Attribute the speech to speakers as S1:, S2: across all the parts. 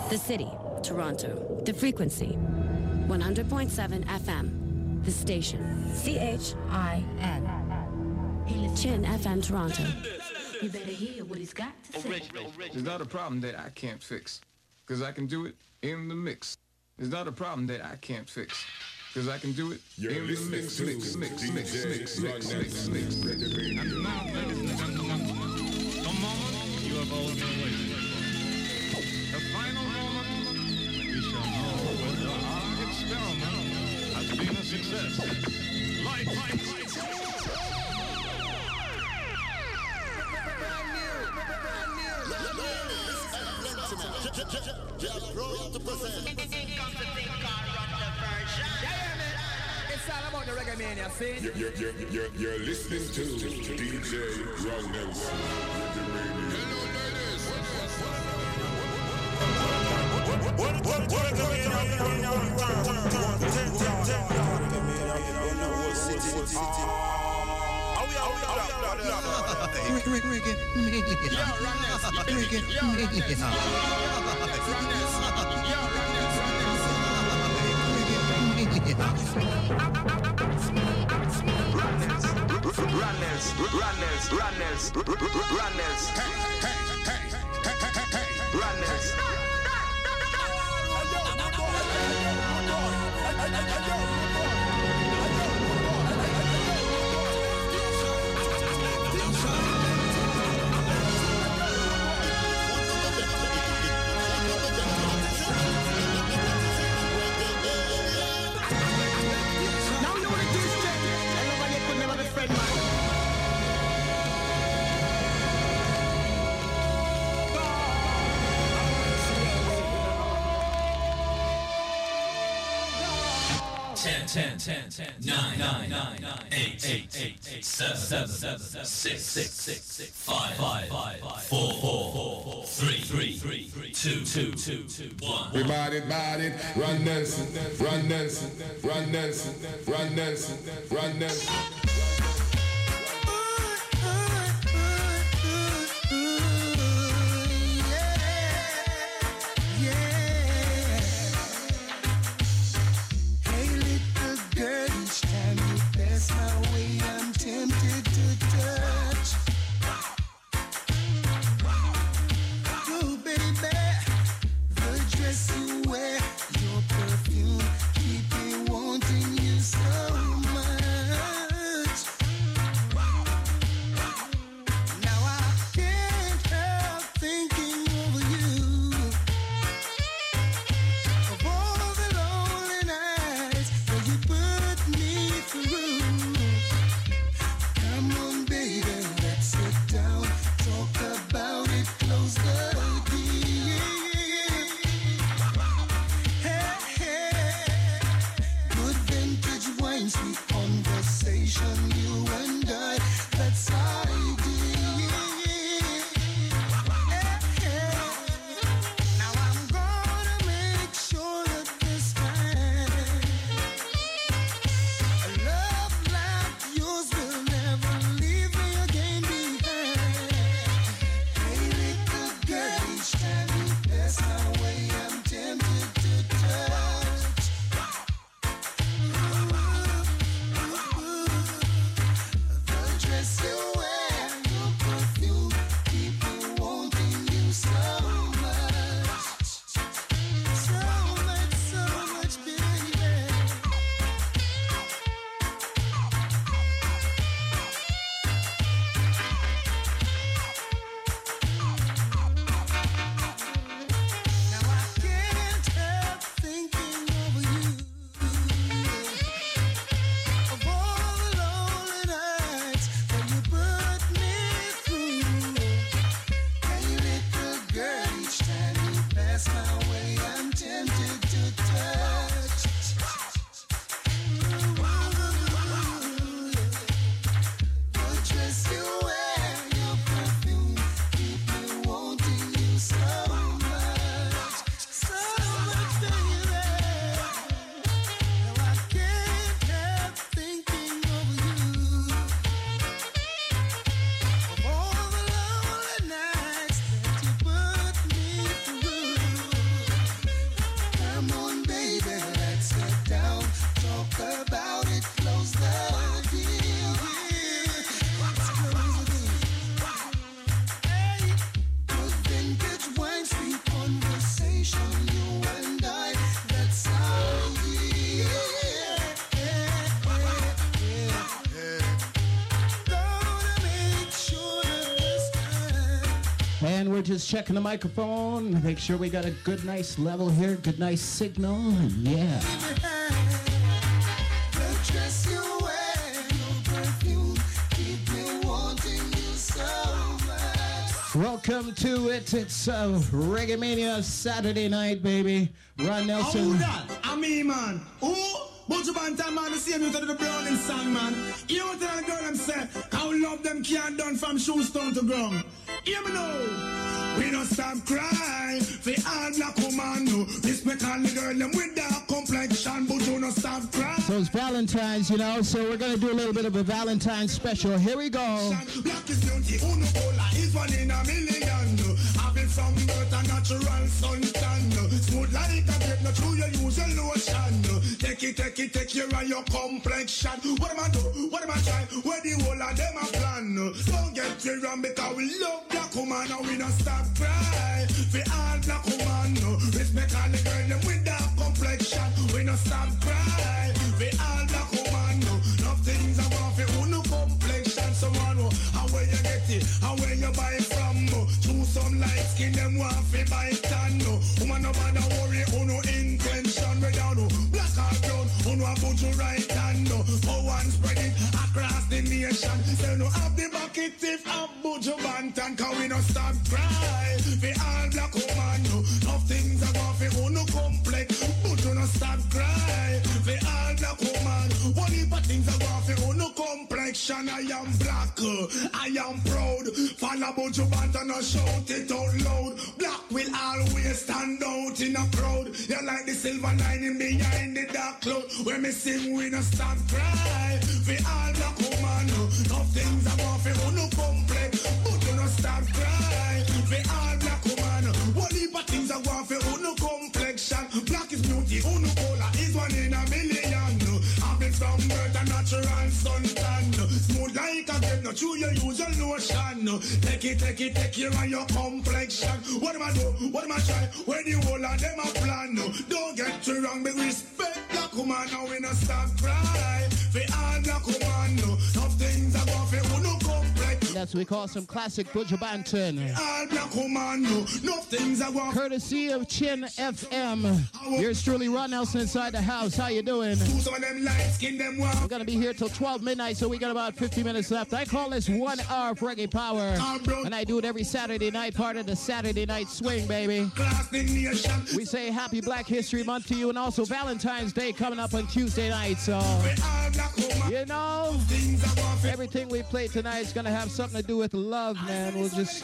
S1: The city, Toronto. The frequency, 100.7 FM. The station, CHIN. Chin FM Toronto.
S2: You better hear what he's got to say.
S3: It's not a problem that I can't fix, because I can do it in the mix. It's not a problem that I can't fix, because I can do it in the mix.
S4: And now, ladies and gentlemen, the moment you have all been waiting for. The final moment when we shall know whether our experiment has been a success. Light.
S5: It's all about the Reggae Mania scene.
S6: You're listening to DJ Ron Nelson.
S7: Ten, 9, 8, 7, 6, 5, 4, 3, 2, 1.
S6: We bought it, Ron Nelson, Ron Nelson, Ron Nelson, Ron Nelson, Ron Nelson.
S8: Wanting you so much. we're just checking the microphone. Make sure we got a good, nice level here. Good, nice signal. Yeah. Welcome to it. It's Reggae Mania Saturday night, baby. Ron Nelson.
S9: Who that? I mean, man. Who? Buju Banton, man, the same you to the Browning song, man. You know what the girl them say? How love them can't done from shoestone to ground. Hear me now. We don't stop crying for all black woman. No. Respect all the girl them with dark complexion, but you don't stop crying.
S8: So it's Valentine's, you know, so we're going to do a little bit of a Valentine's special. Here we go.
S9: Black is beauty, uno cola is one in a million. Having from birth a natural suntan. Smooth like a grape, not through your usual lotion. Take care of your complexion. What am I do? What am I try? Where the whole of them a plan? Don't get me wrong because we love black woman and we don't stop cry. For all black woman, respect all the girl them with that complexion. We don't stop cry. For all black woman, nothing's about for uno complexion. Someone know how where you get it, how where you buy it from. Choose some light skin them want to buy it tan. Woman no bother worry, uno intention. We don't know black or brown, uno a put you right hand. Power and spread it across the nation. Say no have the bucket if I'm Buju Banton, cause we don't stop cry. For all black woman, nothing's about for uno complex, but you don't stop cry. For all black woman, one heap of things about for uno complexion. I am black, I am proud. Follow Buju Banton and shout it out loud. Black will always stand out in a crowd. You like the silver lining behind the dark cloud. When me sing, we don't stop cry. For all black woman, nothing's about for uno complex, but you don't stop cry. For all black woman, one heap of things are going for uno complexion. Black is beauty, uno cola is one in a million. Having from birth a natural suntan. Smooth like a grape, not through your usual lotion. Take care of your complexion. What am I do? What am I try? When the whole of them a plan. Don't get me wrong, but respect black woman. Now we not stop cry. For all black woman, nothing's are going for uno complex.
S8: That's what we call some classic Buju Banton.
S9: All black woman, nothing's are going.
S8: Courtesy of Chin FM. Yours truly, Ron Nelson inside the house. How you doing? We're going to be here till 12 midnight, so we got about 50 minutes left. I call this 1 hour of Reggae Power, and I do it every Saturday night, part of the Saturday Night Swing, baby. We say Happy Black History Month to you, and also Valentine's Day coming up on Tuesday night, so, you know, everything we play tonight is going to have something to do with love, man. We'll just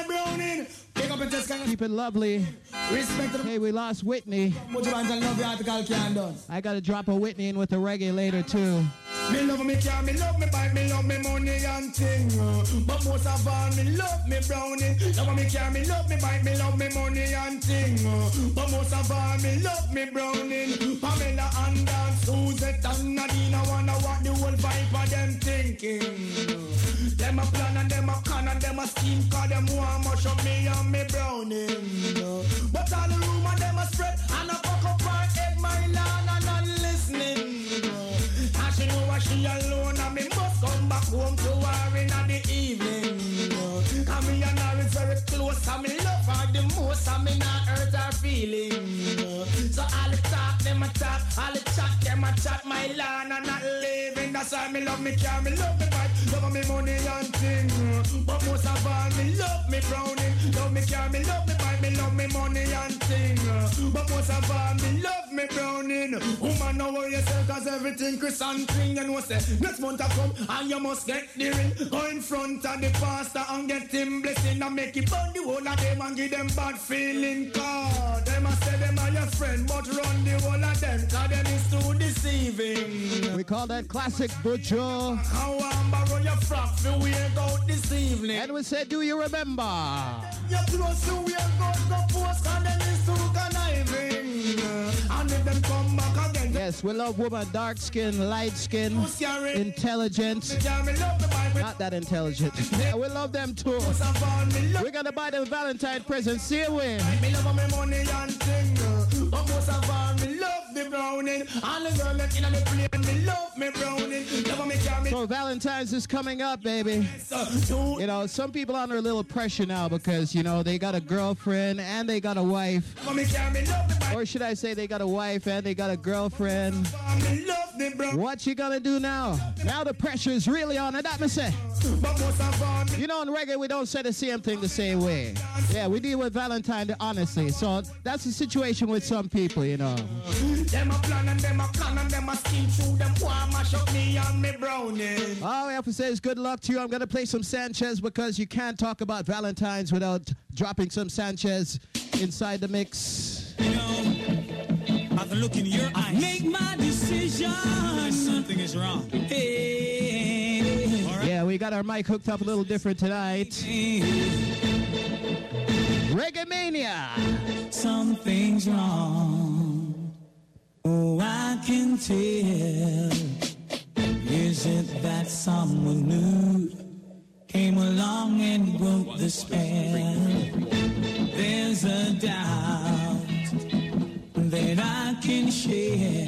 S8: keep it lovely. Hey, we lost Whitney. I got to drop a Whitney in with the reggae later, too.
S9: Me love me car, me love me bike, me love me money and thing. But most of all, me love me brownie. Love me car, me love me bike, me love me money and thing. But most of all, me love me brownie. Pamela and Dan, Suzette and Nadine, I wonder what the whole vibe of them thinking. Them a plan and them a con and them a scheme, cause them want much of me and me brownie. But all the rumor them a spread, and I fuck up my head, my land, and I'm listening. And she know what she alone, and me must come back home to her in the evening. And me and her is very close, and me love her the most, and me not hurt her feelings. So all the talk, them a talk, all the chat, them a chat, my land, and not living. That's why me love me car, me love me bike, love me money and thing. But most of all, me love me brownie. Love me car, me love me bike, me love me money and thing. But most of all, me love me brownie. Woman, know what you say, cause everything Chris and thing. And what say, next month I come, and you must get the ring. Go in front of the pastor and get him blessing, and make it burn the whole of them and give them bad feeling. Cause them a say them are your friend, but run the whole of them, cause them is too deceiving.
S8: We call that classic Buju.
S9: How I'm borrow your frock for we out this evening.
S8: And we said, do you remember?
S9: You're close to we are going to post, and them is too conniving. And if them come back again.
S8: Yes, we love woman, dark skin, light skin, intelligent. Not that intelligent. Yeah, we love them too. We're gonna buy them Valentine presents. See you win.
S9: Me love my money and thing. But most of all, me love the browning. And the girl that in the plane.
S8: So Valentine's is coming up, baby. You know, some people are under a little pressure now because, you know, they got a girlfriend and they got a wife. Or should I say they got a wife and they got a girlfriend. What you gonna do now? Now the pressure is really on, and that me say. You know, in reggae, we don't say the same thing the same way. Yeah, we deal with Valentine honestly. So that's the situation with some people, you know.
S9: Them a plan and them a plan and them a scheme through them want mash up me and me brownie.
S8: All we have to say is good luck to you. I'm going to play some Sanchez because you can't talk about Valentine's without dropping some Sanchez inside the mix.
S10: You know, I can look in your eyes. Make my decision. Something is wrong. Hey. All right.
S8: Yeah, we got our mic hooked up a little different tonight. Reggae Mania.
S10: Something's wrong. Oh, I can tell. Is it that someone new came along and broke the spell? There's a doubt that I can share.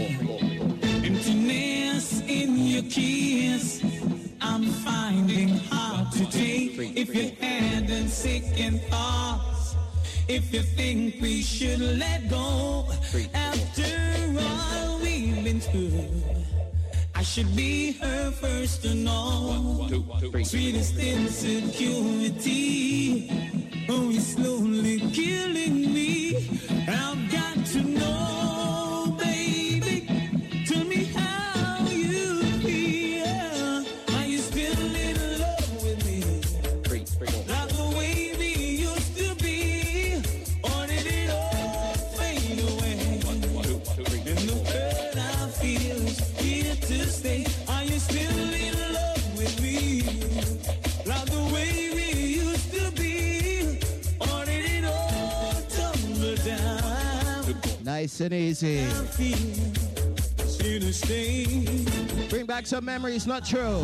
S10: Emptiness in your kiss I'm finding hard to take. If you hadn't second thoughts, if you think we should let go, after all we've been through, I should be her first to know. Sweetest insecurity, oh, it's slowly killing me. I've got to know, baby, tell me how you feel. Are you still in love with me? Not the way we used to be, or did it all fade away? And the hurt I feel is here to stay. Are you still in love with me? Not the way we used to be, or did it all tumble down?
S8: Nice and easy.
S10: I feel it's here to stay.
S8: Bring back some memories, not true.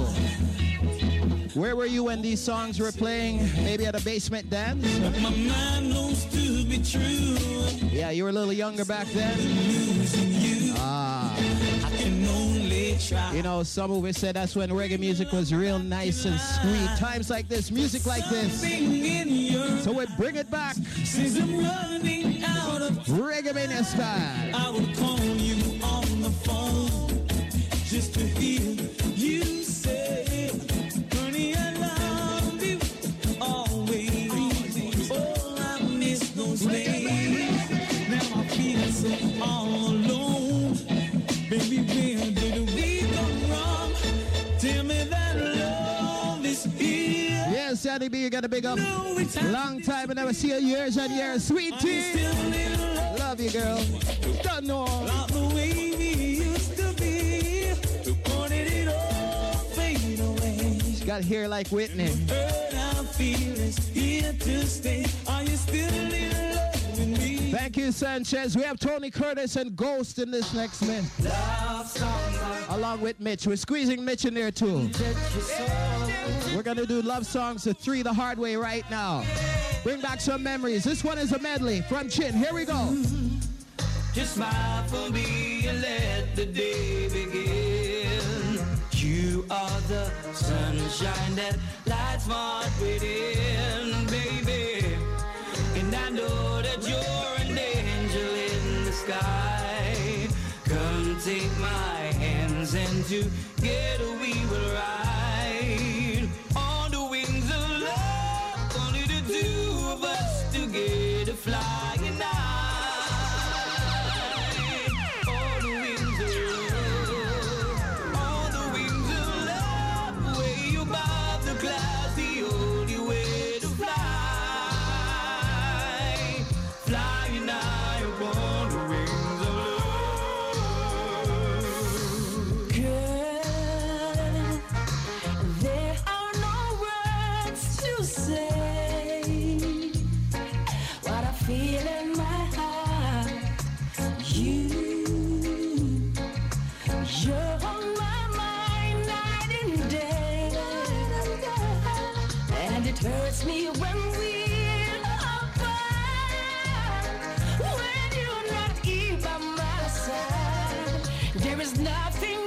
S8: Where were you when these songs were playing? Maybe at a basement dance?
S10: But my mind knows to be true.
S8: Yeah, you were a little younger back then.
S10: Losing you,
S8: Ah.
S10: I can only try.
S8: You know, some of us said that's when reggae music was real nice and sweet. Times like this, music like this.
S10: Something in your
S8: So we bring it back.
S10: says I'm running out of.
S8: Reggae Mania style.
S10: I would call you on the phone just to hear you say, honey, I love you always. Oh, I miss those days. Now I feel so all alone. Baby, where did we go wrong? Tell me that love is here.
S8: Yes, Sandy B, you got a big up.
S10: No, it's
S8: Long time I never see you, years and years. Sweet
S10: I'm
S8: tea.
S10: still in love.
S8: Love you, girl. Don't know.
S10: Not the way we used to be. Or did it all fade away?
S8: Got hair like Whitney.
S10: Hurt I feel is here to stay. Are you still in love with me?
S8: Thank you, Sanchez. We have Tony Curtis and Ghost in this next minute. Along with Mitch. We're squeezing Mitch in there too. We're going to do love songs to 3 the hard way right now. Bring back some memories. This one is a medley from Chin. Here we go.
S10: Just smile for me and let the day begin. You are the sunshine that lights my heart within, baby. And I know that you're an angel in the sky. Come take my hands and together we will ride on the wings of love. Only the two of us together flying high. On the wings of love, on the wings of love, way above the clouds, the only way to fly, flying high upon the wings of love. Girl, there are no words to say what I feel in my heart. You're on my mind night and day, and it hurts me when we're apart. When you're not here by my side, there is nothing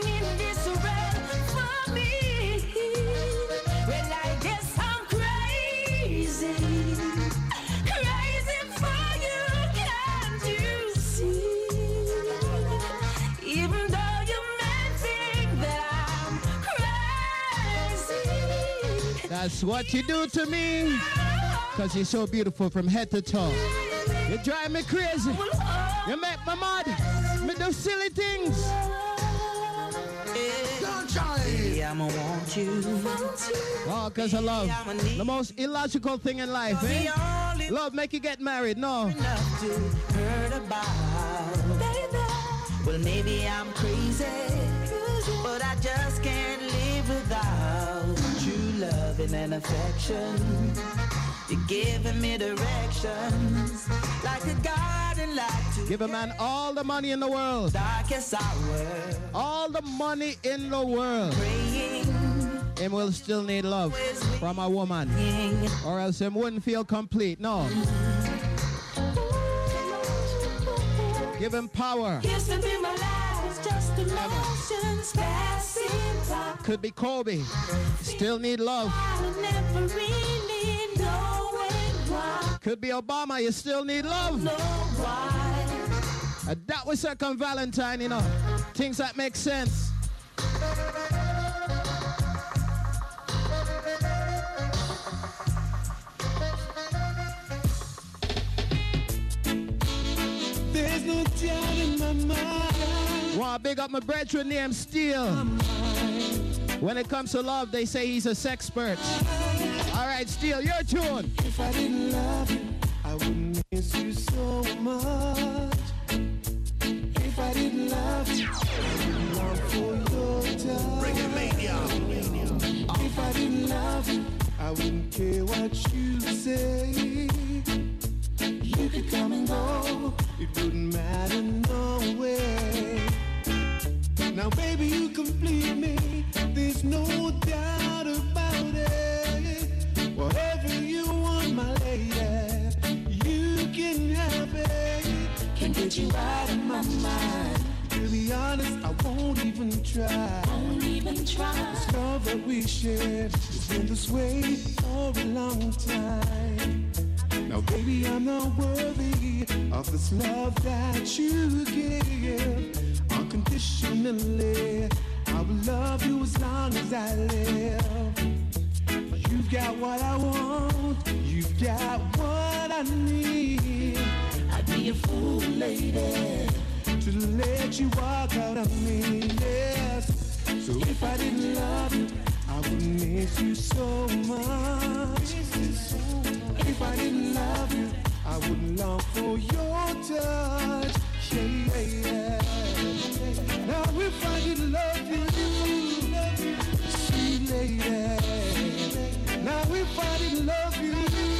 S8: That's what you do to me. Cause you're so beautiful from head to toe. You drive me crazy. You make me mad. Me do silly things.
S10: Don't try. I'ma want you.
S8: Oh, cause I love the most illogical thing in life, eh? Love make you get married, no.
S10: Enough to heard about. Baby. Well, maybe I'm crazy, but I just can't live without true loving and affection. You're giving me directions like a garden light to
S8: give a man all the money in the world.
S10: Darkest hour.
S8: All the money in the world.
S10: Praying.
S8: Him will still need love from a woman. Or else him wouldn't feel complete. No. Give him power.
S10: Used to be my life, just emotions passing by.
S8: Could be Kobe. Still need love.
S10: Never really knowing why.
S8: Could be Obama. You still need love.
S10: Know why.
S8: That was Second Valentine, you know. Things that make sense.
S10: There's no doubt in my mind.
S8: Wanna big up my brethren named Steele. When it comes to love, they say he's a sexpert. All right, Steele, your tune.
S10: If I didn't love you, I wouldn't miss you so much. If I didn't love you, I would long for your touch. Bring it, mania. If I didn't love you, I wouldn't care what you say. You could come and go, it wouldn't matter no way. Now baby, you complete me, there's no doubt about it. Whatever you want, my lady, you can have it. Can get you out of my mind. To be honest, I won't even try. This love that we shared has been this way for a long time. Now baby, I'm not worthy of this love that you give. Unconditionally, I will love you as long as I live. You've got what I want, you've got what I need. I'd be a fool, lady, to let you walk out on me, yes. So if I didn't love you, I would miss you so much. If I didn't love you, I would long for your touch. Yeah, yeah, yeah. Now if I didn't love you, sweet lady. Now if I didn't love you,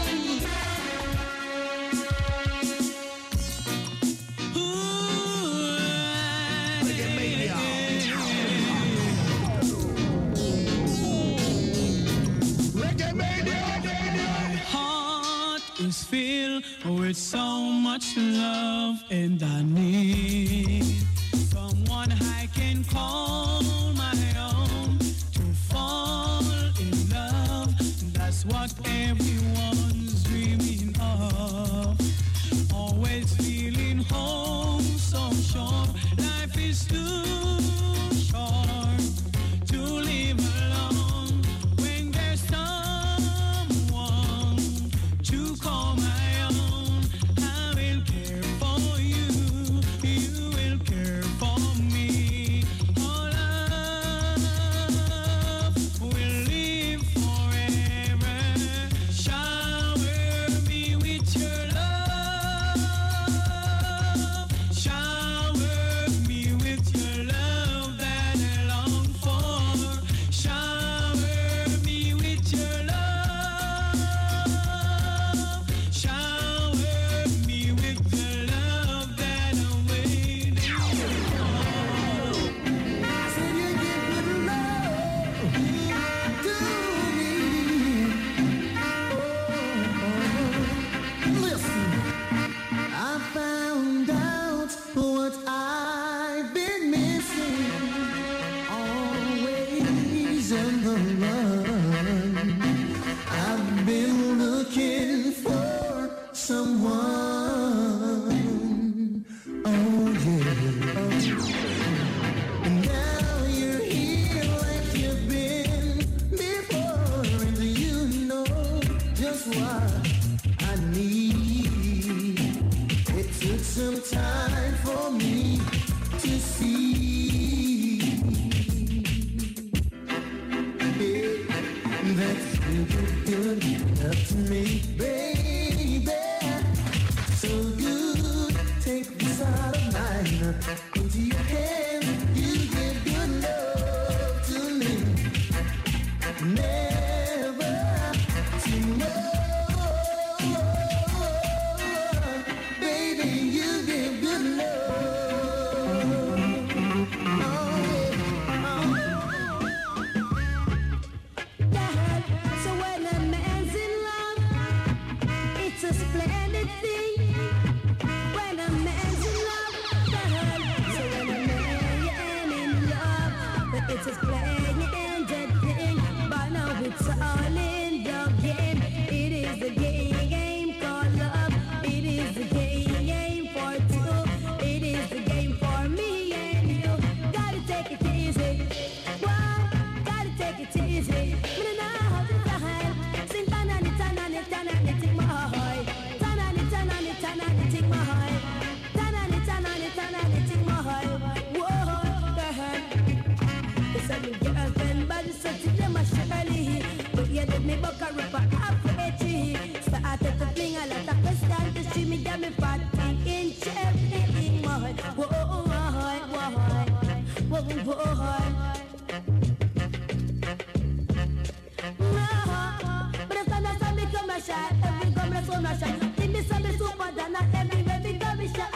S11: is filled with so much love, and I need someone I can call my own to fall in love. That's what everyone's dreaming of. Always feeling home so short. Life is too short to live alone when there's someone to call my own. I will care for you
S9: some time for me to see. Yeah, that's good enough to me, baby. So good, take this heart of mine into your hand. You give good love to me. Never tomorrow, baby. You give good love.
S12: So when a man's in love, it's a splendid thing. When a man's in love, so when a man in love, it's a splendid thing. But now it's all in the game. It is the game called love. It is the game for two. It is the game for me and you. Gotta take it easy. Why? Gotta take it easy. Me buck a ripper half a tree. Started to fling a lot of questions to see me get me fat in cherry. Whoa, whoa, but it's not a big commercial. Every commercial commercial. Think me some super than everywhere big commercial.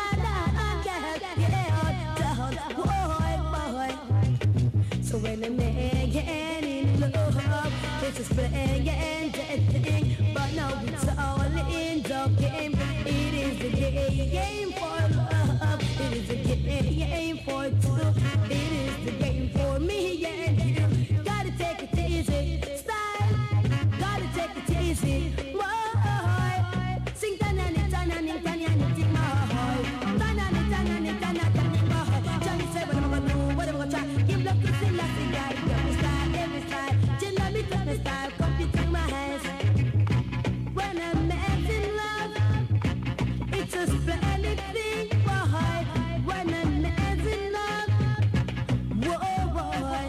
S12: So when a man get in love, it's a splendid thing, but now it's all in the game. It is the game for love. It is the game for two. It is the game for me and you. Gotta take it easy, style. Gotta take it easy. Whoa, sing tanani tanani tanani ting my heart. Tanani tanani tanani ting my heart. Johnny say what I'm gonna do, what I'm gonna try. Give love to sing like the guy. Every style, just let me touch my style. Come between my hands. When a man's in love, it's a splendid thing. Boy, when a man's in love, whoa, boy,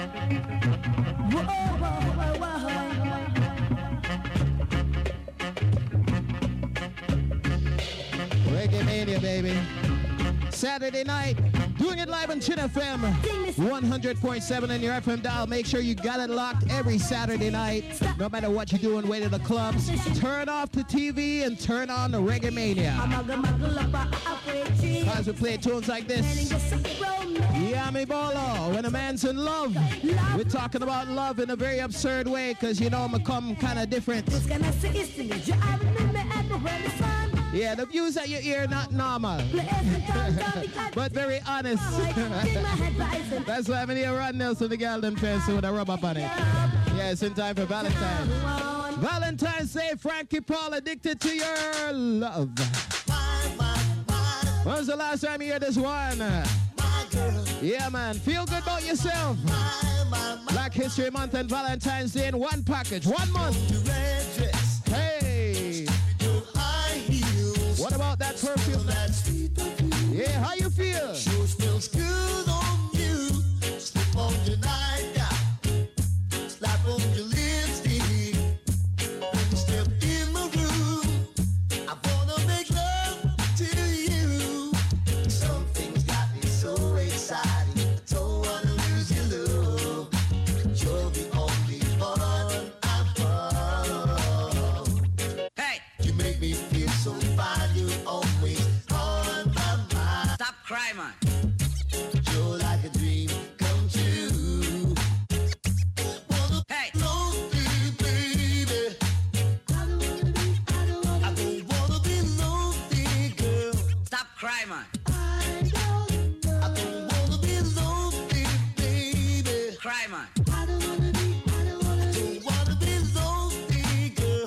S12: whoa,
S8: Reggae Mania, baby. Saturday night, doing it live on Chin FM 100.7 in your FM dial. Make sure you got it locked every Saturday night. No matter what you're doing, way to the clubs, turn off the TV and turn on the Reggae Mania. As we play tunes like this. Yami Bolo, when a man's in love. We're talking about love in a very absurd way, because you know I'm come kind of different. Yeah, the views that you hear not normal, but very honest. That's why I'm in here Ron Nelson, the girl them dress with a rubber on it. Yeah, it's in time for Valentine's. Valentine's Day, Frankie Paul, Addicted to Your Love. When was the last time you heard this one? Yeah, man, feel good about yourself. Black History Month and Valentine's Day in one package, 1 month. Hey! What about that perfume? Yeah, how you feel?
S9: Sure smells good on you. Slip on your nightgown, slap on your lipstick. When you step in my room, I wanna make love to you. Something's got me so excited, I don't wanna lose your love. You're the only one I found. Hey, you make me feel so fine. You always on my mind. Stop crying, man. You're like a dream come true. Hey, lonely baby. I don't wanna be lonely, girl. Stop crying, man. I don't wanna be lonely, baby. Cry, man. I don't wanna be lonely, girl.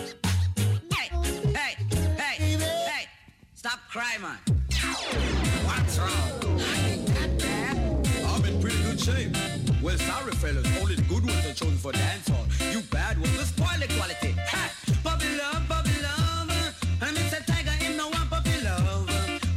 S9: Hey, stop crying, man. What's wrong? I ain't that bad.
S13: I'm in pretty good shape. Well, sorry, fellas, only the good ones are chosen for dance hall. You bad ones, let's spoil the quality. Ha! Puppy love, and I miss a tiger in no one puppy love.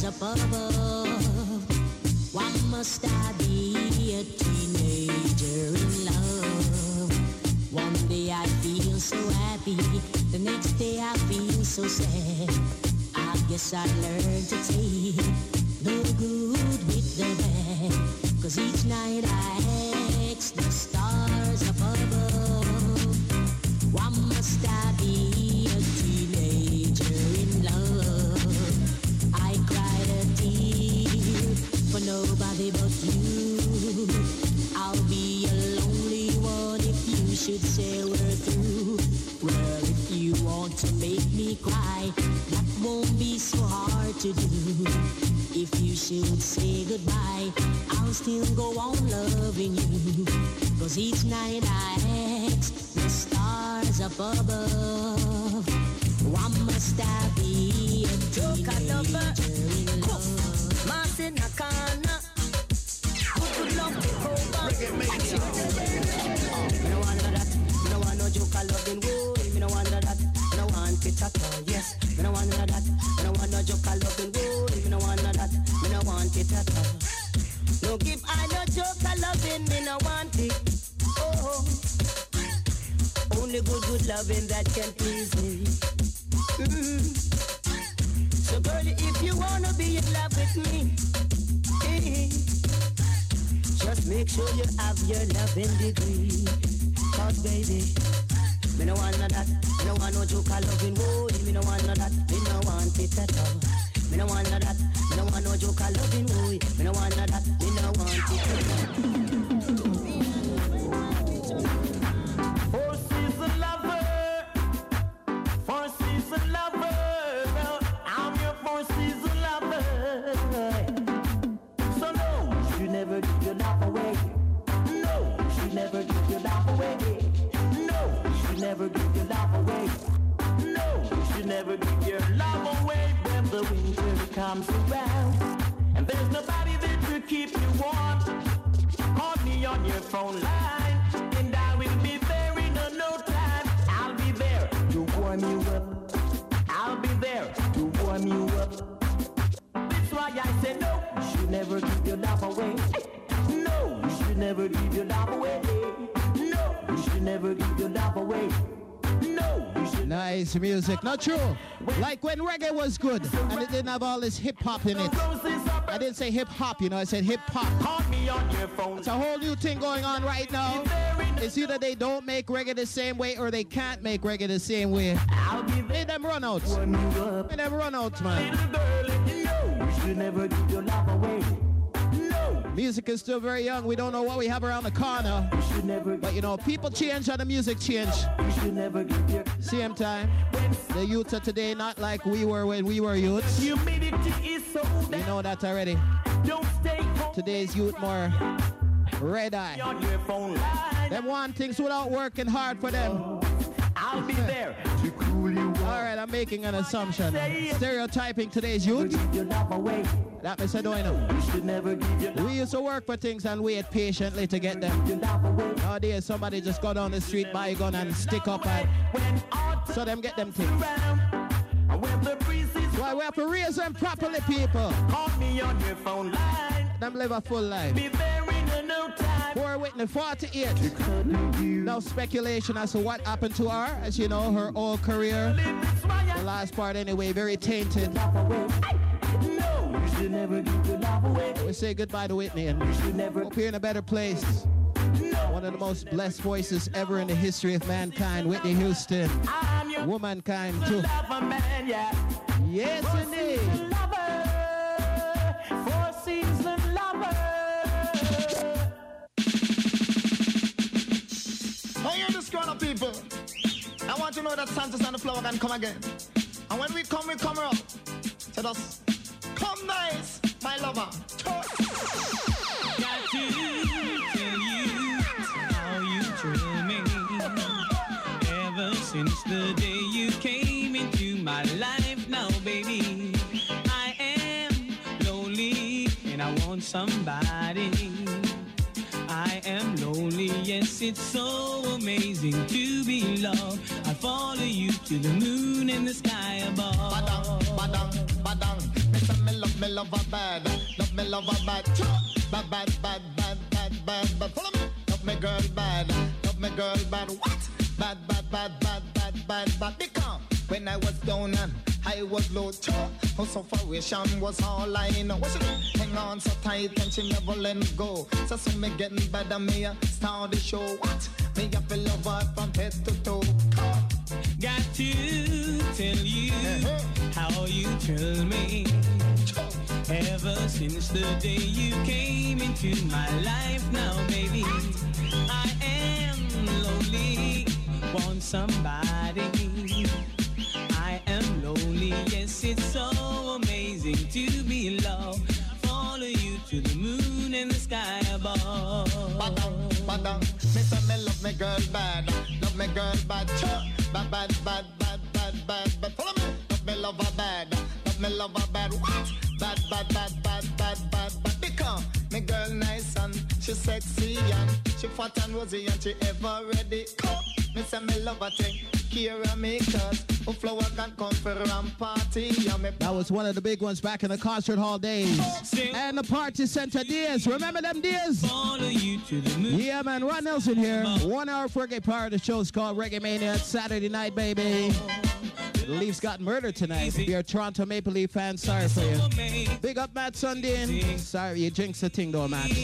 S14: up above. Why must I be a teenager in love? One day I feel so happy, the next day I feel so sad. I guess I learned to take the good with the bad, 'cause each night I ask the stars up above. Why must I be a teenager in love? I cried a tear for nobody but you. I'll be a lonely one if you should say we're through. Well, if you want to make me cry, that won't be so hard to do. If you should say goodbye, I'll still go on loving you. 'Cause each night I ask the stars up above, why must I be a teenager in love?
S12: Mass in a corner, good love to over. Me no want that, me no want no joke of loving, whoa. Me no want that, me no want it at all, yes. Me no want that, me no want no joke of loving, whoa. Me no want that, me no want it at all. No give I no joke of loving, me no want it. Oh, only good loving that can please me. So girl, if you wanna be in love with me, just make sure you have your loving degree. 'Cause baby, me no want that, me no want no joke of loving, whoa. Me no want that, me no want it at all. Me no want that, me no want no joke of loving, whoa. Me no want that, me no want it at all.
S10: Four season lover, four season lover. I'm your four season lover. So no, you never give your love away. No, you never give your love away. No, you never give your love away. No, you never give your love away when the winter comes around. And there's nobody there to keep you warm. Call me on your phone line, and I will be there in no time. I'll be there to warm you up. I'll be there to warm you up. That's why I say no, you should never give your love away. No, you should never give your love away. No, you should never give your love away. No, you should.
S8: Nice music, not true. Like when reggae was good and it didn't have all this hip hop in it. I didn't say hip hop, you know, I said hip hop.
S10: Call me on your phone.
S8: It's a whole new thing going on right now. It's either they don't make reggae the same way or they can't make reggae the same way. Make them run out. Make them run out, man.
S10: No, you should never give your love away. No.
S8: Music is still very young. We don't know what we have around the corner. But you know, people change and the music change. Same time. The youths are today not like we were when we were youths. You know that already. Today's youth more red eye. Them want things without working hard for them.
S10: I'll be there to cool you off.
S8: Alright, I'm making an assumption. Stereotyping today's youth. That means I don't know. We used to work for things and wait patiently to get them. Nowadays, somebody just go down the street, buy a gun and stick up and so them get them things. Why we have to raise them properly, people.
S10: Call me on your phone line.
S8: Them live a full life.
S10: Be there in no time.
S8: Poor Whitney, 48. Now speculation as to what happened to her. As you know, her whole career, the last part anyway, very tainted. We say goodbye to Whitney and hope you're in a better place. One of the most blessed voices ever in the history of mankind, Whitney Houston. Womankind too. Yes, indeed.
S15: Hey, this crowd of people. I want to know that Santa's and the flower can come again. And when we come up. Tell us, come nice, my lover.
S11: Got to tell you how you thrill me. Ever since the day you came into my life, now baby, I am lonely and I want somebody. I am lonely, yes, it's so amazing to be loved. I follow you to the moon and the sky above.
S15: Badang, badang, badang. Me say me love me love her bad. Love me love her bad. Bad, bad, bad, bad, bad, bad, bad. Follow me. Love me girl bad. Love me girl bad. What? Bad, bad, bad, bad, bad, bad, bad. Because when I was down and I was low, her sufferation was all I know. What she do? Hang on so tight and she never let me go. So soon me getting better, me start the show. What? Me have to love her from head to toe.
S11: Got to tell you how you thrill me. Ever since the day you came into my life now, baby, I am lonely, want somebody. I am lonely, yes, it's so amazing to be in love. Follow you to the moon and the sky above.
S15: Badang, badang, me say me love me girl bad. Love me girl bad, bad, bad, bad, bad, bad, bad, bad. Follow me, love me love her bad. Love me love her bad, what? Bad, bad, bad, bad, bad, bad, bad. Because me girl nice and she sexy and she fat and rosy and she ever ready. Come, me say me love her thing. Care of me cause a flower can come for a party.
S8: That was one of the big ones back in the concert hall days. And the party center days. Remember them days? Yeah, man. Ron Nelson here. 1 hour of reggae power. The show's called Reggae Mania. It's Saturday night, baby. The Leafs got murdered tonight. If you're a Toronto Maple Leaf fan, sorry for you. Big up Matt Sundin. Sorry, you jinxed the thing though, man.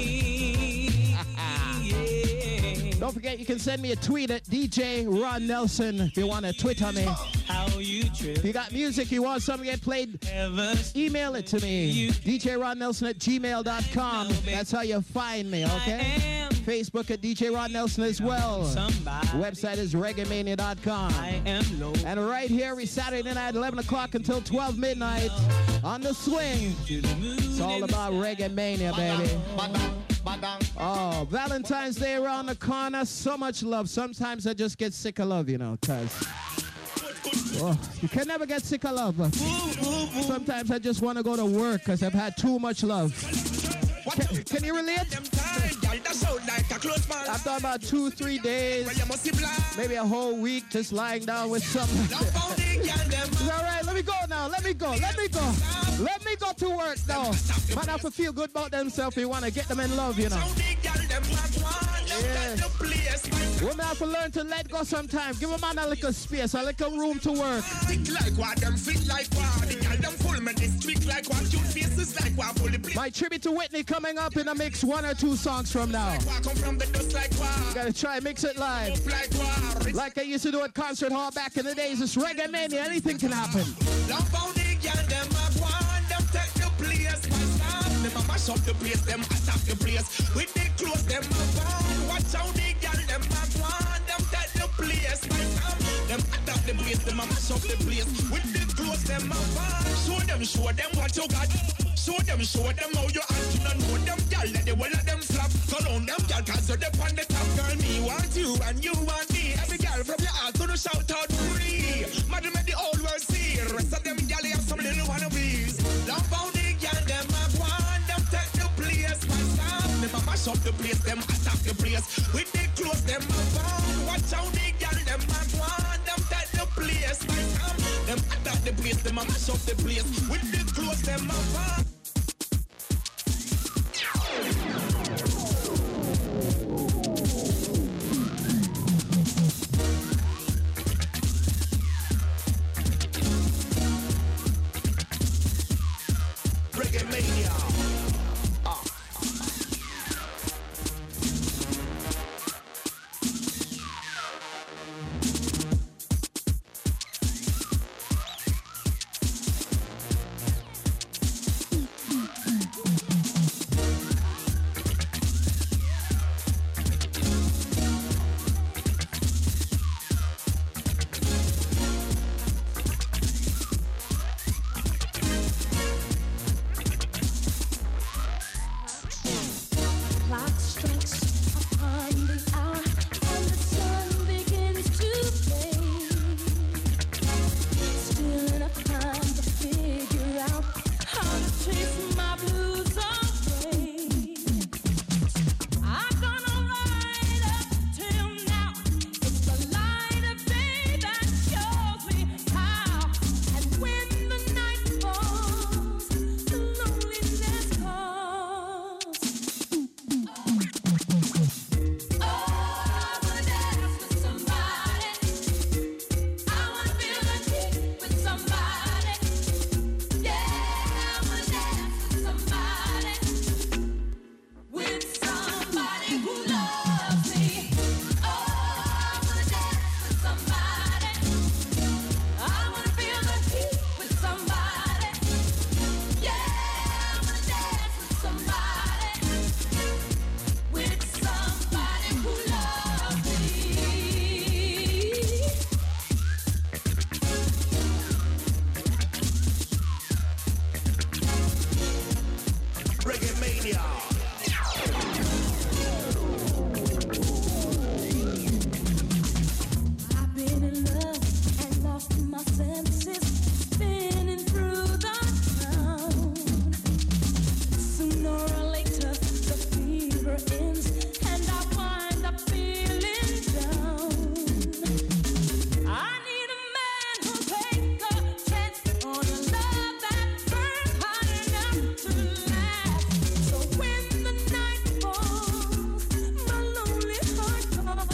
S8: Don't forget, you can send me a tweet at DJ Ron Nelson if you want to Twitter me. If you got music you want something to get played, email it to me. DJRonNelson@gmail.com. That's how you find me, okay? Facebook at DJ Ron Nelson as well. Website is reggaemania.com. And right here, every Saturday night, 11 o'clock until 12 midnight on the swing. It's all about Reggae Mania, baby. Oh, Valentine's Day around the corner. So much love. Sometimes I just get sick of love, you know, because you can never get sick of love. But sometimes I just want to go to work because I've had too much love. Can you relate? After about 2-3 days, maybe a whole week just lying down with something. All right, let me go now. Let me go. Let me go. Let me go to work now. Man have to feel good about themselves. You want to get them in love, you know. Yeah. Women have to learn to let go sometimes. Give a man a little space, a little room to work. My tribute to Whitney coming up in a mix 1 or 2 songs from now. You gotta try mix it live. Like I used to do at Concert Hall back in the days. It's Reggae Mania. Anything can happen.
S9: Them mash up the place, them attack the place. With the clothes, them a watch out the girl, them a them take the place. Them attack the place, them a mash up the place. With the clothes, them a show them what you got. Show them how you act. You don't know them girl, let the whole of them slap. Surround them girl, cause you're the on the top. Girl, me want you and you want me. Every girl from your heart gonna shout out free. Madam, make the old world see. Rest of them girl, you have some little wanna please. Long found the girl, them a take the place, them a mash up the place, them attack the place. With the clothes, them a watch out the girl, them a them take the place, them attack the place, them a mash up the place. With the clothes, them a Reggae Mania. Mania.
S10: I've been in love and lost my senses, spinning through the town. Sooner or later, the fever ends, and I wind up feeling down. I need a man who'll take a chance on a love that burns hot enough to last. So when the night falls, my lonely heart calls.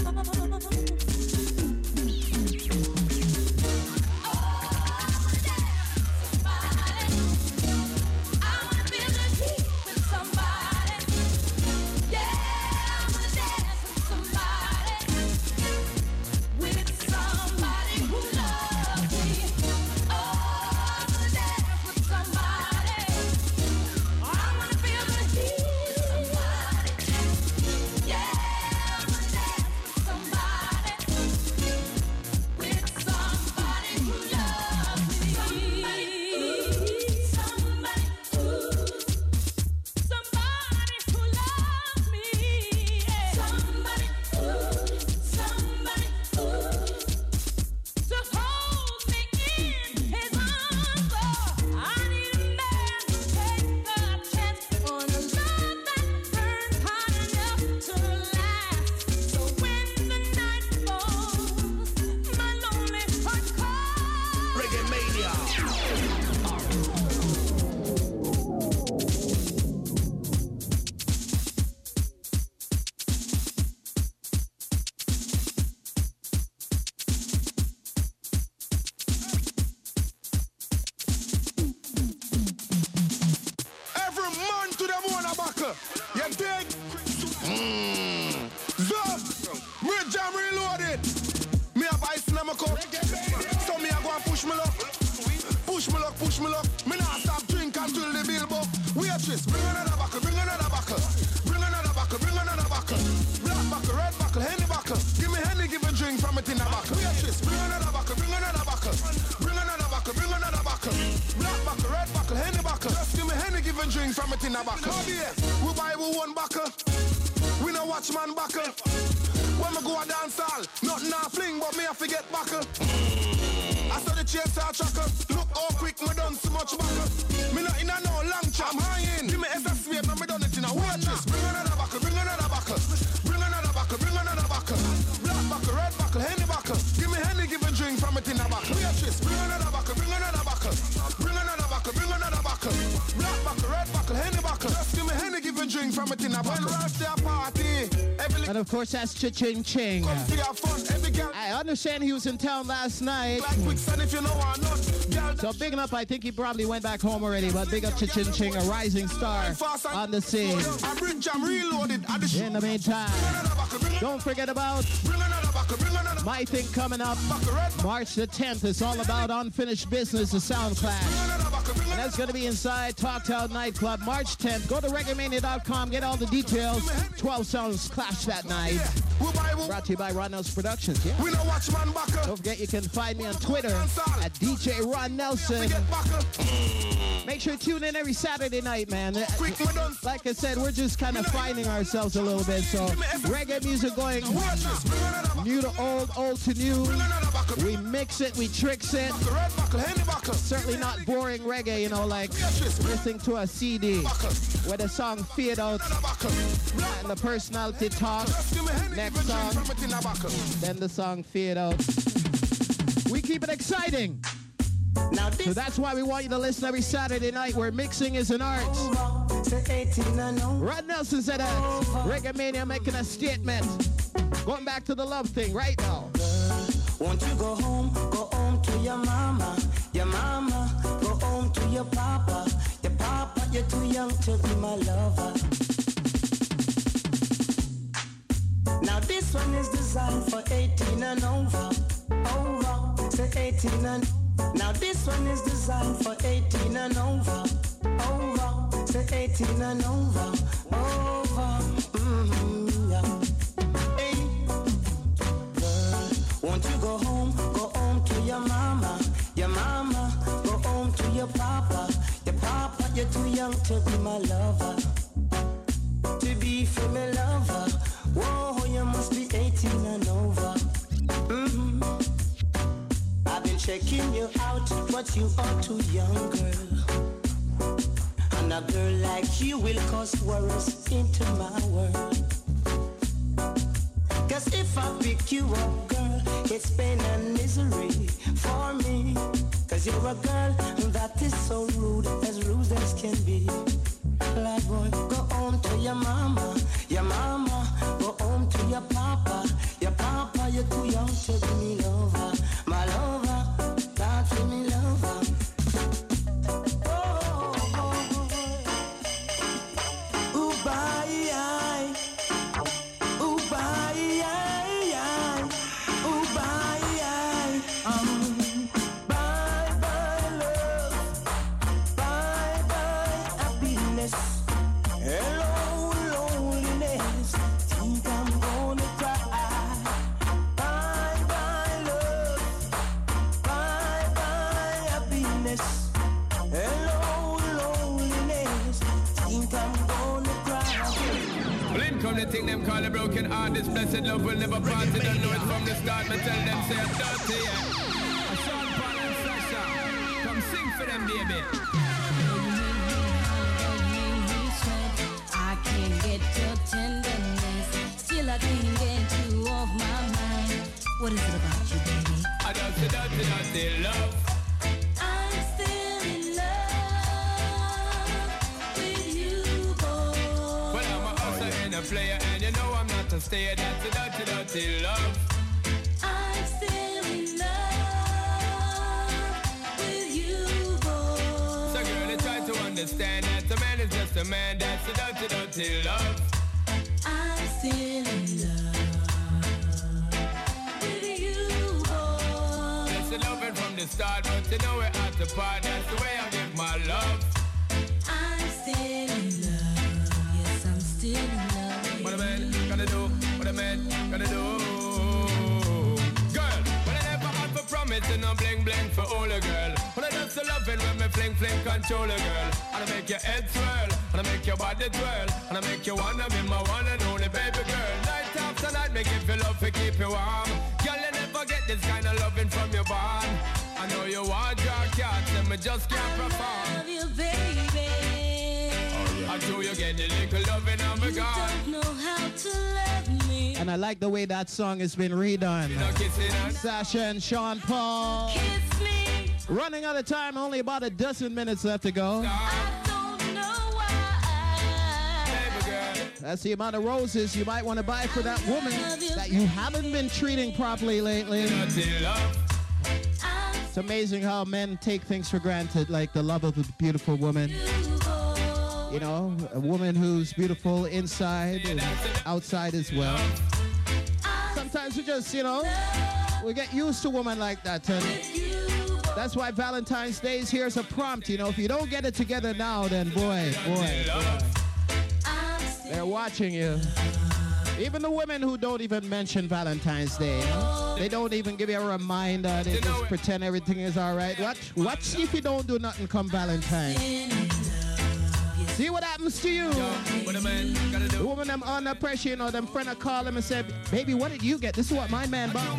S8: And of course, that's Cha-Ching Ching. I understand he was in town last night. So big enough, I think he probably went back home already. But big up Cha-Ching Ching, a rising star on the scene. In the meantime, don't forget about my thing coming up March the 10th. It's all about Unfinished Business, the Sound Clash. And that's going to be inside Talktown Nightclub March 10th. Go to reggaemania.com, get all the details. 12 Sounds Clash that night. Brought to you by Ron Nelson Productions. Yeah. Don't forget you can find me on Twitter at DJ Ron Nelson. Make sure you tune in every Saturday night, man. Like I said, we're just kind of finding ourselves a little bit. So reggae music going new to old, old to new. We mix it, we tricks it. Certainly not boring reggae, you know, like listening to a CD where the song fade out and the personality talk. Next song, then the song fade out. We keep it exciting. So that's why we want you to listen every Saturday night where mixing is an art. Rod Nelson said that. Reggae Mania making a statement. Going back to the love thing right now.
S10: Won't you go home to your mama, go home to your papa, you're too young to be my lover. Now this one is designed for 18 and over to 18 and now this one is designed for 18 and over to 18 and over. Yeah. Hey. Girl, won't you go home to your mama, go home to your papa, you're too young to be my lover.
S16: be for me lover. Whoa, you must be 18 and over. I've been checking you out, but you are too young, girl. And a girl like you will cause worries into my world. Cause if I pick you up, girl, it's pain and misery for me. Cause you're a girl that is so rude as can be. Like boy, go home to your mama, go home to your papa, you're too young to be me lover, my lover, God for me lover.
S17: Thing them call a broken heart. This blessed love will never part. They don't know it from the start. But tell them say I'm dirty. Yeah. Sean Paul and Sasha, come sing for them, baby.
S14: I can't get your tenderness. Still I can't get you off my mind. What is it about you, baby?
S17: I dirty love.
S14: I'm still in love with you, boy.
S17: Well, I'm a hustler and a player, and you know I'm not a stayer. That's a dirty love.
S14: I'm still in love with you, boy.
S17: So girl, they try to understand that a man is just a man. That's a dirty love.
S14: I'm still in love with you, boy.
S17: That's the loving from the start, but you know we're at the part. That's the way I give my love.
S14: I'm still in love. Yes, I'm still in love.
S17: What a man gotta do, what a man gotta do. Girl, but I never had for promise and no bling bling for all a girl. But I just love it when me fling control a girl. And I make your head swirl, and I make your body twirl, and I make you wanna be my one and only baby girl. Night after night, make you feel love to keep you warm. Girl, you never get this kind of loving from your bond. I know you want your cats, and me just can't perform.
S14: I love you, baby.
S17: I know you get the little loving on my God.
S14: You don't know how to love me.
S8: And I like the way that song has been redone. Sasha and Sean Paul.
S14: Kiss me.
S8: Running out of time, only about a dozen minutes left to go.
S14: I don't know why.
S8: That's the amount of roses you might want to buy for that woman that you haven't been treating properly lately. It's amazing how men take things for granted, like the love of a beautiful woman. You know, a woman who's beautiful inside and outside as well. Sometimes we just, you know, we get used to women like that. And that's why Valentine's Day is here as a prompt. You know, if you don't get it together now, then boy, they're watching you. Even the women who don't even mention Valentine's Day, you know? They don't even give you a reminder. They just pretend everything is all right. Watch if you don't do nothing come Valentine's. See what happens to you. The woman them under pressure, you know, them friend will call them and say, baby, what did you get? This is what my man bought.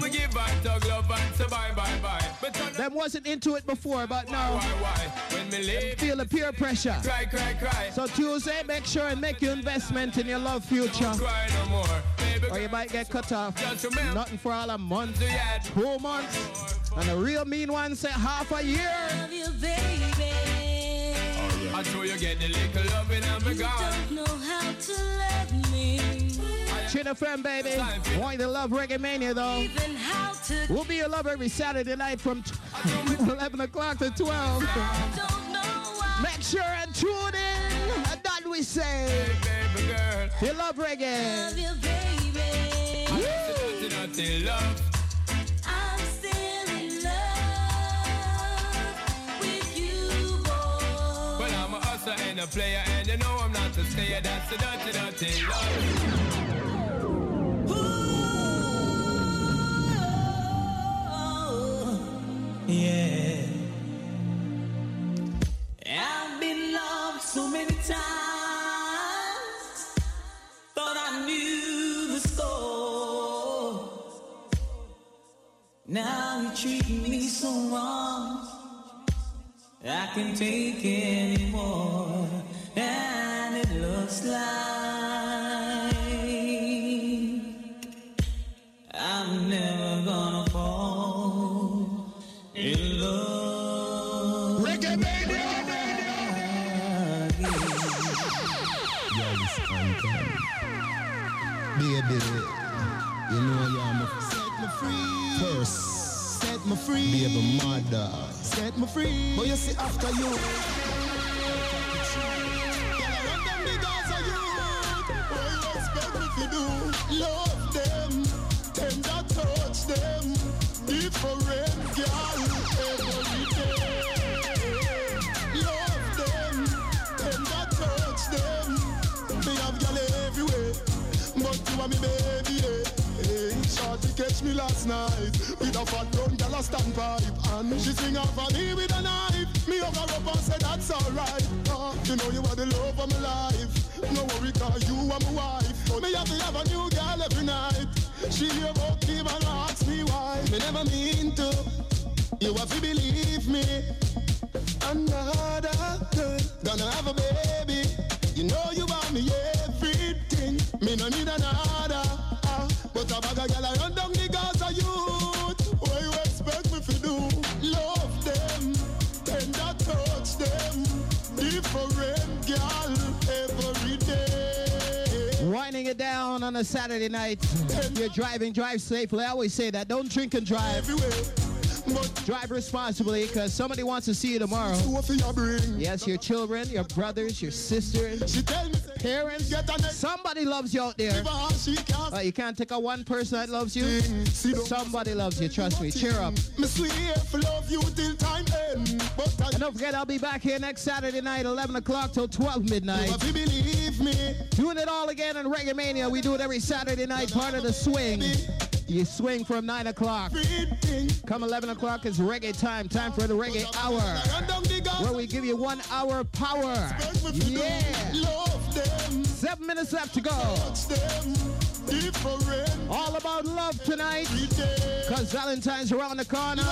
S8: Them wasn't into it before, but now feel the peer pressure. So Tuesday, make sure and make your investment in your love future. Or you might get cut off. Nothing for all a month, 2 months. And a real mean one say half a year.
S17: I know you get the little loving and me gone.
S14: You don't know how to love me.
S8: Chin FM, baby. Want to love Reggae Mania, though. We'll be your love every Saturday night from 11 o'clock to 12. Make sure and tune in. And that we say.
S17: Baby girl.
S8: You love reggae.
S14: Love you, baby.
S17: Dirty love.
S14: I'm still in love with you, boy.
S17: Well, I'm a hustler and a player, and you know I'm not a stayer. That's the dirty love.
S10: Yeah, I've been loved so many times, but
S11: Now you're treating me so wrong. I can't take anymore, and it looks like I'm never gonna fall in love.
S9: Reggae Mania!
S18: Yes, uncle. Baby, you know you're
S9: Set me free.
S18: first.
S9: Set me free.
S18: Baby mother.
S9: Set me free.
S18: But you see after you.
S9: Run them niggas are you. What you expect me to do? Love them. Tender touch them. Different girl every day. Love them. Tender touch them. Me have girl everywhere. But you are me baby, eh? Hey, shorty catch me last night with a fat brown girl a standpipe, and she swing off on me with a knife. Me hug her up and say that's alright. You know you are the love of my life. No worry 'cause you are my wife. But me have to have a new girl every night. She hear about me and asks me why. Me never mean to. You have to believe me. Another girl gonna have a baby. You know you are me everything. Me no need another. But a bag of girl I run down the Gaza youth. What you expect me to do? Love them, tender touch them. Different girl every day.
S8: Winding it down on a Saturday night. You're driving, drive safely. I always say that. Don't drink and drive. Drive responsibly, because somebody wants to see you tomorrow. Yes, your children, your brothers, your sisters, parents. Somebody loves you out there. You can't take a one person that loves you. Somebody loves you, trust me. Cheer up. And don't forget, I'll be back here next Saturday night, 11 o'clock till 12 midnight. Doing it all again in Reggae Mania. We do it every Saturday night, part of the swing. You swing from 9 o'clock. Come 11 o'clock is reggae time. Time for the reggae hour, where we give you 1 hour power. Yeah. 7 minutes left to go. All about love tonight, because Valentine's around the corner.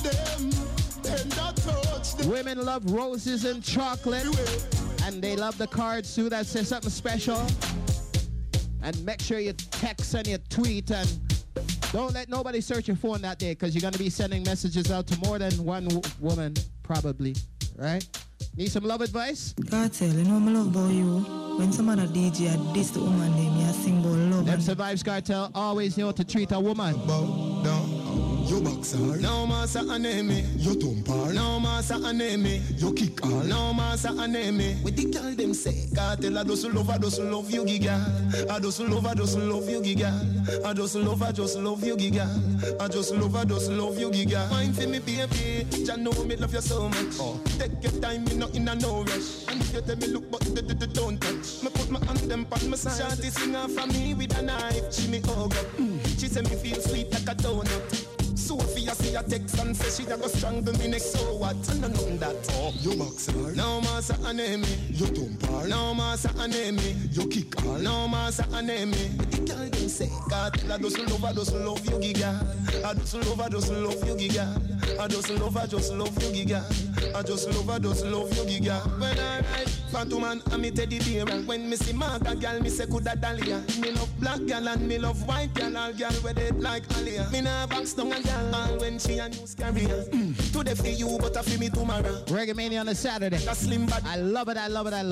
S8: Women love roses and chocolate, and they love the cards too that says something special. And make sure you text and you tweet, and don't let nobody search your phone that day, because you're going to be sending messages out to more than one woman, probably. Right? Need some love advice?
S19: Cartel, you know I love about you. When some other DJ diss the woman name, you sing about love.
S8: Them Survives Cartel always know to treat a woman.
S9: You boxer. No massa aneme. You tumpar. No massa aneme. You kick all. No massa aneme. With the girl them say. Cartel I just love you giga. I just love you giga. I just love you giga. I just love you giga. Mind for me baby. I know me love you so much. Take your time, me not in a no rush. And if you tell me look but don't touch. Me put my hand them on my side. Shawty sing off for me with a knife. She me hug up. She say me feel sweet like a donut. Sophia see a text and say she a go strangle me next. So what? And I know that. You boxer. No massa aneme. You tumpar. No massa aneme. You kick all. No massa aneme. The girl them say, Cartel I just love you giga. I just love you giga. I just love you giga. I just love you giga. When I ride Phantom man and me teddy bear. When me see Marga girl, me say coulda Dahlia. Me love black girl and me love white girl. All girl with it like Alia. Me nah box down a girl all when she a news carrier. Today for you, but I feel me tomorrow.
S8: Reggae Mania on a Saturday. I love it.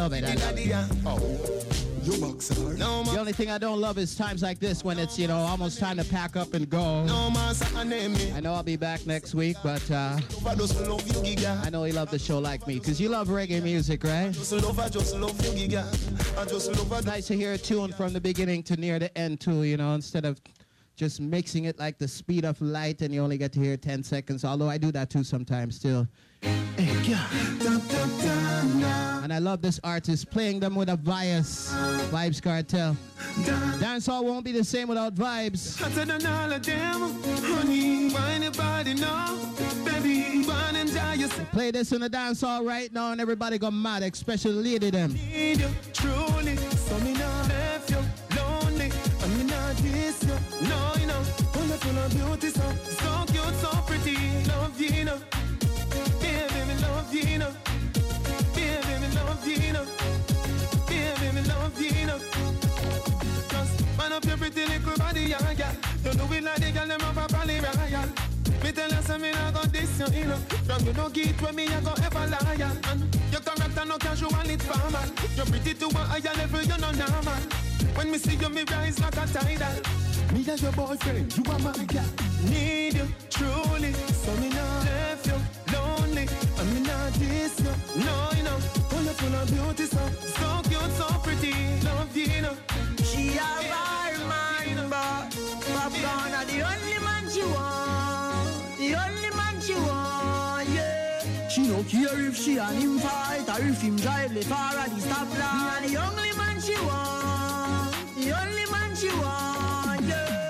S9: You boxer. No,
S8: the only thing I don't love is times like this when it's, you know, almost time to pack up and go.
S9: No,
S8: I know I'll be back next week, but I know you love the show like me, because you love reggae music, right? It's nice to hear a tune from the beginning to near the end too, you know, instead of just mixing it like the speed of light and you only get to hear 10 seconds, although I do that too sometimes still. And I love this artist playing them with a bias. Vibes Cartel. Dancehall won't be the same without vibes.
S9: I said all of them, honey, find your body now, baby, burn and die yourself.
S8: Play this in the dancehall right now and everybody go mad, especially lady them.
S9: Need you truly, so me not left you lonely, and me not miss you, no, you know, wonderful and beauty, so cute, so
S20: say me not gon' diss you, you know. From you no get where me I go ever lie. And your character no casual, it's formal. You're pretty to a higher level, you're no normal. When me see you, me rise like a tidal. Me as your boyfriend, you are my girl. Need you, truly. So me not left you lonely. And me not diss you, no, you know. Full of beauty, so cute, so pretty. Love you, you know.
S21: She have her man, but Popcorn are the only man she want. The only man she want, yeah. She no care if she and him fight or if him drive the far at the stoplight. The only man she want. The only man she want, yeah.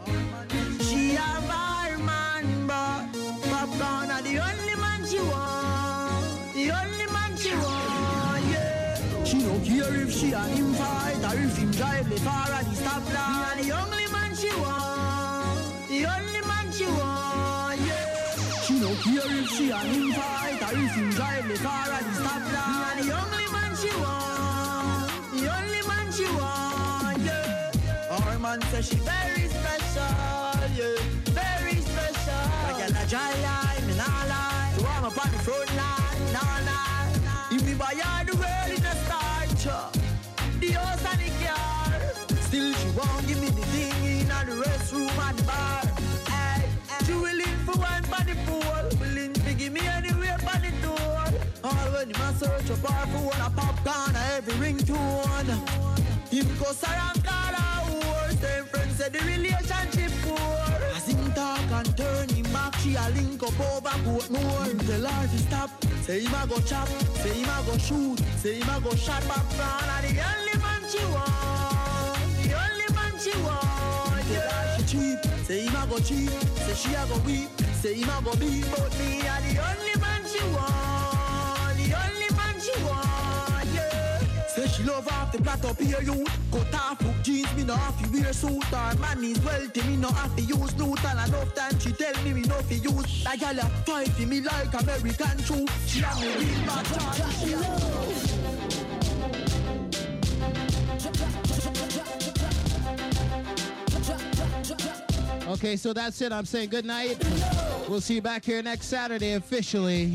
S21: She have her man, but Popcorn are the only man she want. The only man she want, yeah. She no care if she and him fight or if him drive the far at the stoplight. The only man she want. The only man she want, yeah. She no care if she and him fight or if him drive the car at the stoplight. The only man she want. The only man she want, yeah. Our man says she very special, yeah. Very special. I get a dry line, me nah lie. So I'm up on the front line, nah lie. If me buy her the world in a start, the house and the car. Still she won't give me the thing in the restroom and the bar. Hey, she willing for one by the pool, willing to give me anywhere by the door. All when you must search a bar for one a popcorn or every ringtone. Him goes around call a horse, them friends say the relationship poor. As him talk and turn him back, she a link up over boat more. Tell her to stop, say him a go chop, say him a go shoot, say him a go shot popcorn. And the only man she want, the only man she want, yeah. She cheap, say him a go cheap, say she a go weep, say him a go beat, but me a the only man she want, the only man she want, yeah. Say she love off the flat up here youth, cut off hook jeans, me no have to wear suit. Her man is wealthy, me no have to use neutral. Enough time she tell me no have to use. That girl a fight for me like American troops. She have me real bad chance, she
S8: Okay, so that's it. I'm saying good night. We'll see you back here next Saturday officially.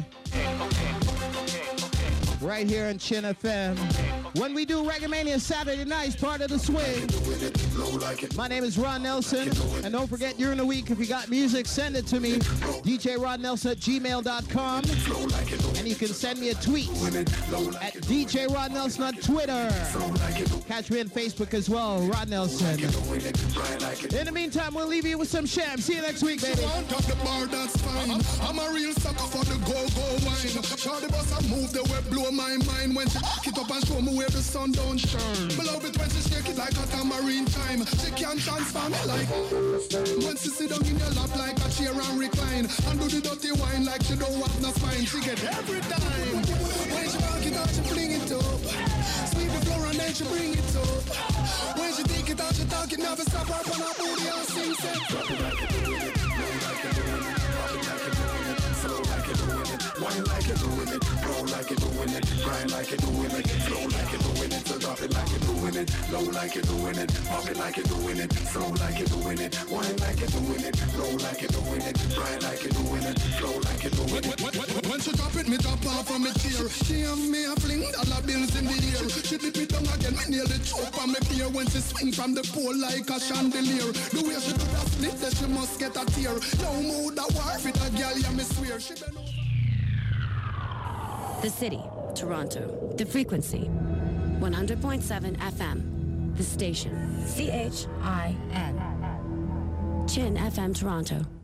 S8: Right here on Chin FM. When we do Reggae Mania Saturday nights, part of the swing. My name is Ron Nelson. And don't forget, during the week, if you got music, send it to me. DJRodNelson@gmail.com. And you can send me a tweet at DJ Rod Nelson on Twitter. Catch me on Facebook as well, Rod Nelson. In the meantime, we'll leave you with some sham. See you next week, baby.
S9: I'm a real sucker for the go-go wine. Show the boss I move the way blow my mind. When she back it up and show me where the sun don't shine. I love it when she shake it like a tambourine time. She can transform it like when she sit down in your lap like a chair and recline. And do the dirty wine like she don't have no spine. She get every time. When she back it out, she fling it up. Sweep the floor and then she bring it up. When she take it out, she talk it, never stop up on her booty and sing set. Drop it like it, do it, roll like it, doing it, drop it like it, doing it, flow like it, doing it, wine like it, doing it, roll like it, doing it, grind like it, doing it, flow like it, doing it, so drop it like it, doing it, low like it, doing it, pop it like it, doing it, flow like it, doing it, wine like it, doing it, roll like it, doing it, grind like it, doing it, flow like it, doing it. When she drop it, me drop off on me chair. She and me a fling dollar bills in the air. She dip it down again, me nail the choke on me beer. When she swing from the pole like a chandelier. The way she do that split, that she must get a tear. No mood a war for that girl, yeah me swear. She been
S1: The city, Toronto. The frequency, 100.7 FM. The station, CHIN. Chin FM Toronto.